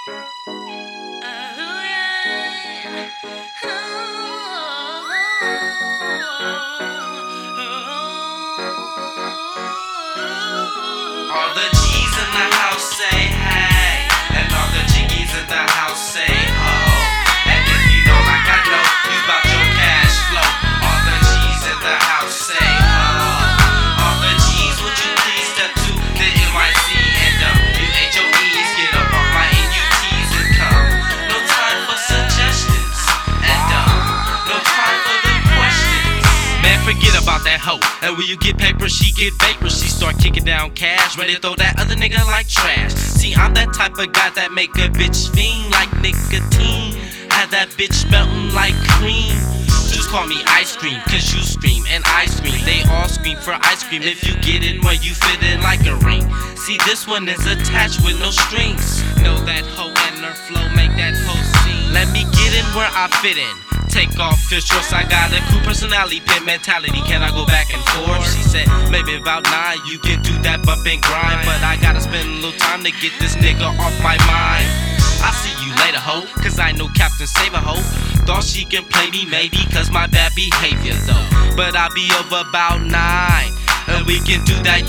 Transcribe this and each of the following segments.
All the G's in the house say hey, and all the jiggies in the house say ho. And if you know like I know, you bout your cash flow. All the G's in the house say ho. All the G's, would you please step to the NYC and you HOEs, get up off my NUTs and come. No time for suggestions and no time for the questions. Man, forget about that hoe. And when you get paper, she get vapor. She start kicking down cash, ready to throw that other nigga like trash. See, I'm that type of guy that make a bitch fiend like nicotine. Have that bitch melting like cream. Just call me ice cream, cause you scream and I scream. They all scream for ice cream if you get in where you fit in like a ring. See, this one is attached with no strings. Know that hoe and her flow make that hoe sing. Let me get in where I fit in. Take off fish shorts, I got a cool personality, pimp mentality. Can I go back and forth? She said, maybe about 9, you can do that bump and grind. But I gotta spend a little time to get this nigga off my mind. I see you later, ho, cause I know Captain Save a ho. Thought she can play me maybe cause my bad behavior though. But I'll be over about 9, and we can do that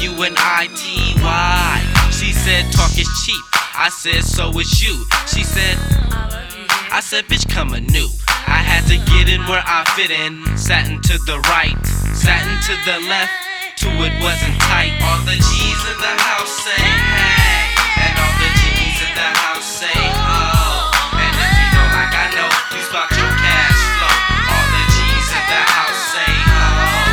UNITY. She said talk is cheap, I said so is you. She said, I said bitch come anew. I had to get in where I fit in. Satin to the right, satin to the left, till it wasn't tight. All the G's in the house say hey, and all the G's in the house say ho. And if you know like I know, you spot your cash flow. All the G's in the house say ho.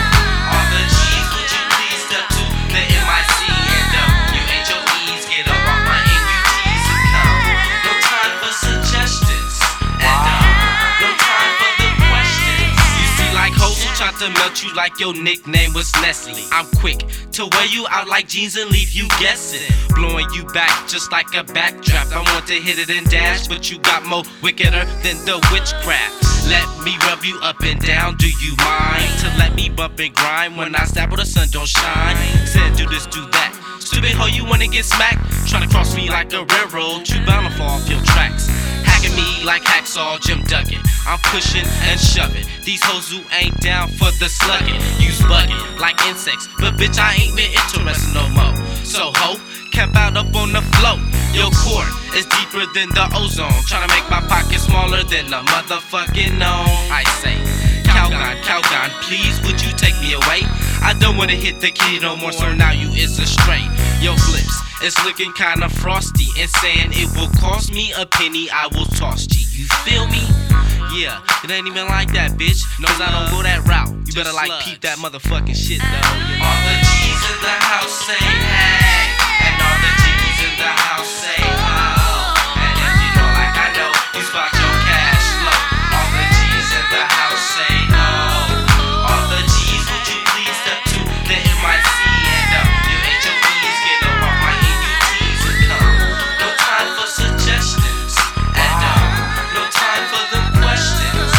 All the G's, would you please step to the MIC and you HOEs, get up off my NUTs and come. No time for suggestions and no time for the questions. You see like hoes who try to melt you like your nickname was Nestle. I'm quick to wear you out like jeans and leave you guessing. Blowing you back just like a backdraft. I want to hit it and dash, but you got more wickeder than the witchcraft. Let me rub you up and down, do you mind? To let me bump and grind when I stab where the sun don't shine. Said do this, do that. Stupid hoe, you wanna get smacked? Tryna cross me like a railroad, you bound to fall off your tracks. Hacking me like Hacksaw Jim Duggan. I'm pushing and shoving these hoes who ain't down for the slugging. Use bugging like insects, but bitch I ain't been interested no more. So ho, camp out up on the float. Your core is deeper than the ozone. Tryna make my pocket smaller than the motherfucking gnome. I say, Calgon, please would you take me away? I don't wanna hit the kid no more, so now you is a stray. Your flips is looking kinda frosty and saying it will cost me a penny, I will toss G. You feel me? Yeah, it ain't even like that, bitch. Cause I don't go that route. You better like peep that motherfucking shit though. All the G's in the house say hey, and all the G's in the house say ho. And if you know like I know, you spot your cash flow. All the G's in the house say ho. All the G's, would you please step to the MIC and your HOEs, get up off my NUTs and come. No time for suggestions and no time for the questions.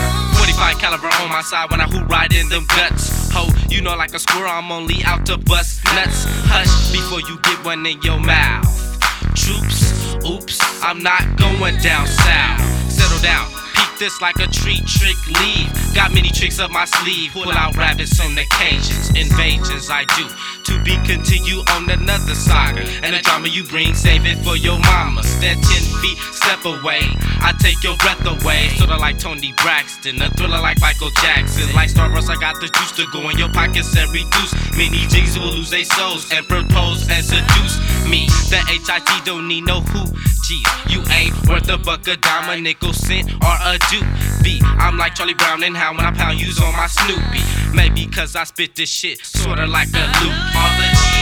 45 caliber on my side when I hoot right in them guts. Ho, you know like a squirrel, I'm only out to bust nuts. Hush before you get one in your mouth. Troops, oops, I'm not going down south. Settle down, peek this like a tree trick leave. Got many tricks up my sleeve, pull out rabbits on occasions. Invasions I do, to be continued on another saga. And the drama you bring, save it for your mama. Stand 10 feet, step away, I take your breath away. Sorta like Tony Braxton, a thriller like Michael Jackson. Like Starburst, I got the juice to go in your pockets and reduce. Many G's will lose their souls and propose and seduce me. The HIT don't need no who. G's, you ain't worth a buck, a dime, a nickel, cent, or a doobie. I'm like Charlie Brown and how when I pound yous on my Snoopy. Maybe cause I spit this shit sorta like a loop. All the G's